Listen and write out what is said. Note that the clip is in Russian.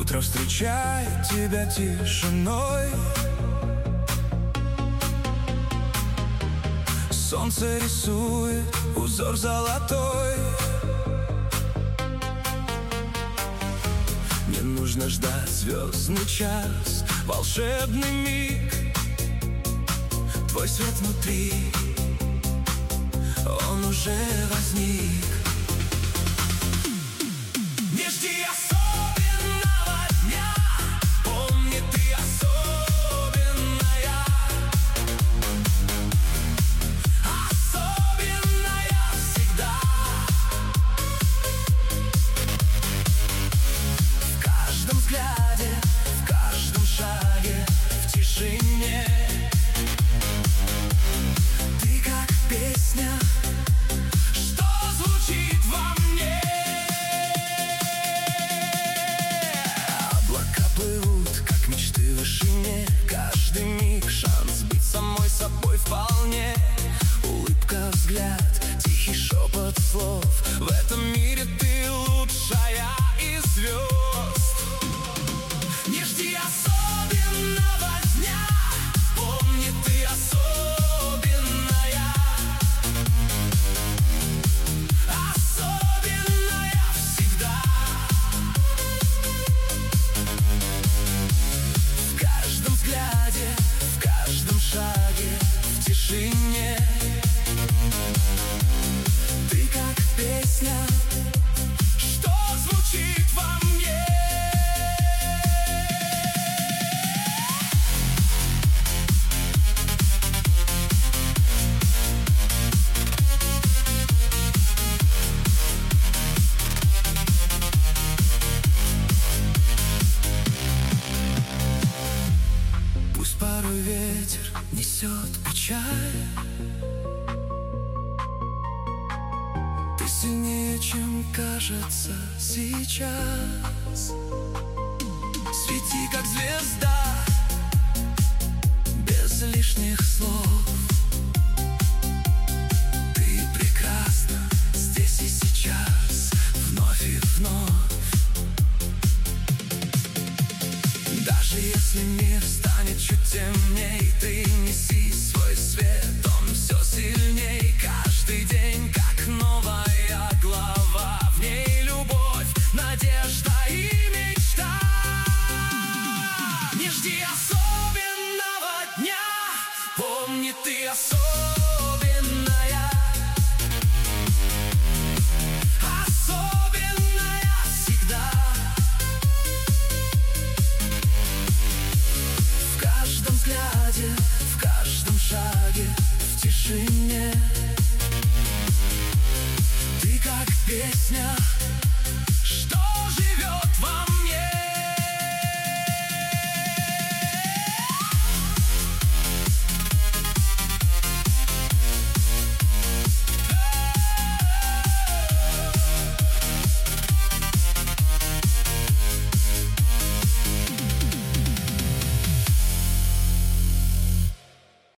Утро встречает тебя тишиной. Солнце рисует узор золотой. Не нужно ждать звездный час, волшебный миг. Твой свет внутри, он уже возник. Не жди особенного дня, помни, ты особенная. Особенная всегда. В каждом взгляде, в каждом шаге, в тишине. Ты как песня, что звучит во мне. Облака плывут, как мечты в вышине. Каждый миг шанс быть самой собой вполне. Улыбка, взгляд, тихий шепот слов. В этом мире ты лучшая из звезд. Не жди особенного дня, помни, ты особенная. Особенная всегда. В каждом взгляде, в каждом шаге, в тишине. Ты как песня, что звучит во мне. Пусть порой ветер несет печаль, ты сильнее, чем кажется сейчас. Свети, как звезда, без лишних слов. Ты прекрасна здесь и сейчас, вновь и вновь. Даже если мир станет чуть темней, ты неси свой свет, он все сильней. Каждый день как новая глава, в ней любовь, надежда и мечта. Не жди особенного дня, помни, ты особенная. Особенная всегда. В каждом взгляде, в каждом шаге, в тишине. Ты как песня,